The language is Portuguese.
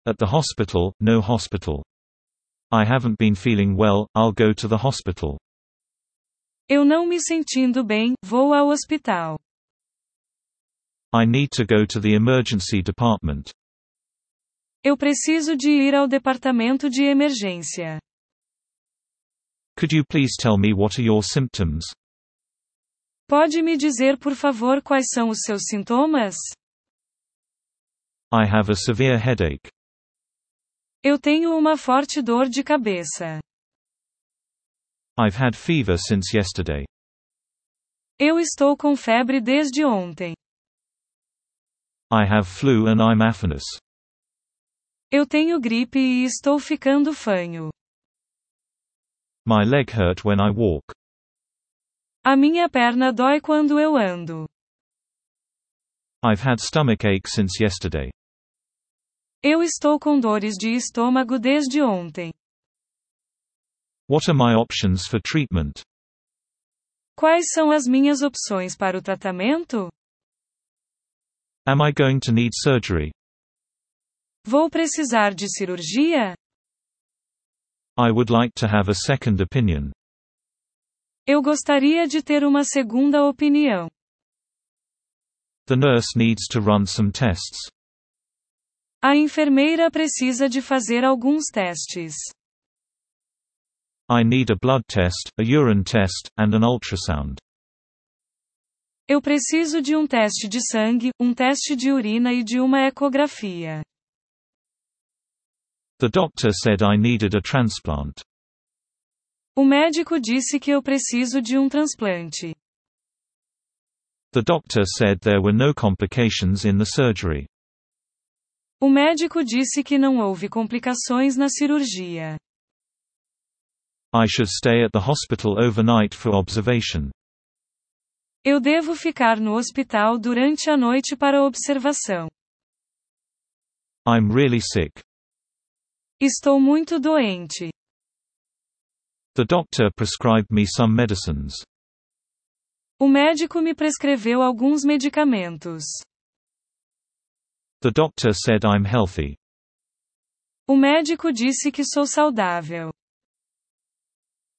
At the hospital, no hospital. I haven't been feeling well, I'll go to the hospital. Eu não me sentindo bem, vou ao hospital. I need to go to the emergency department. Eu preciso de ir ao departamento de emergência. Could you please tell me what are your symptoms? Pode me dizer por favor quais são os seus sintomas? I have a severe headache. Eu tenho uma forte dor de cabeça. I've had fever since yesterday. Eu estou com febre desde ontem. I have flu and I'm aphonous. Eu tenho gripe e estou ficando fanho. My leg hurt when I walk. A minha perna dói quando eu ando. I've had stomachache since yesterday. Eu estou com dores de estômago desde ontem. What are my options for treatment? Quais são as minhas opções para o tratamento? Am I going to need surgery? Vou precisar de cirurgia? I would like to have a second opinion. Eu gostaria de ter uma segunda opinião. The nurse needs to run some tests. A enfermeira precisa de fazer alguns testes. I need a blood test, a urine test, and an ultrasound. Eu preciso de um teste de sangue, um teste de urina e de uma ecografia. The doctor said I needed a transplant. O médico disse que eu preciso de um transplante. The doctor said there were no complications in the surgery. O médico disse que não houve complicações na cirurgia. I should stay at the hospital overnight for observation. Eu devo ficar no hospital durante a noite para observação. I'm really sick. Estou muito doente. The doctor prescribed me some medicines. O médico me prescreveu alguns medicamentos. The doctor said I'm healthy. O médico disse que sou saudável.